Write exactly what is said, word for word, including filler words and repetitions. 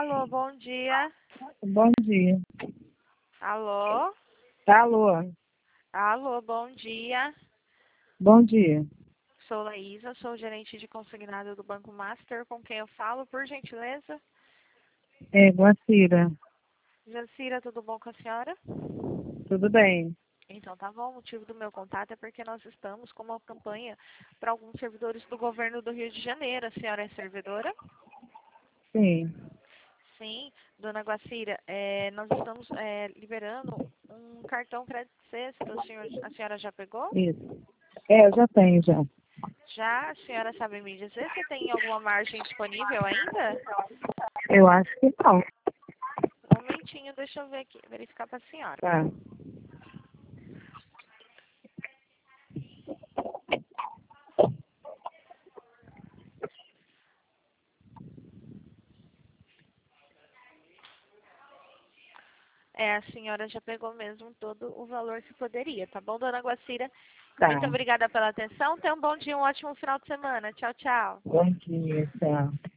Alô, bom dia. Bom dia. Alô? Alô, Alô, bom dia. bom dia. Sou Laísa, sou gerente de consignado do Banco Master. Com quem eu falo, por gentileza? É, Guacira, Jacira, tudo bom com a senhora? tudo bem? Então tá bom, o motivo do meu contato é porque nós estamos com uma campanha para alguns servidores do governo do Rio de Janeiro. A senhora é servidora? Sim, Sim, dona Guacira, é, nós estamos é, liberando um cartão crédito sexta. O senhor, a senhora já pegou? isso. É, eu já tenho já. Já? A senhora sabe me dizer se tem alguma margem disponível ainda? Eu acho que não. Um momentinho, deixa eu ver aqui, verificar para a senhora. Tá. É, a senhora já pegou mesmo todo o valor que poderia, tá bom, dona Guacira? Tá. Muito obrigada pela atenção. Tenha um bom dia, um ótimo final de semana. Tchau, tchau. Bom dia, tchau.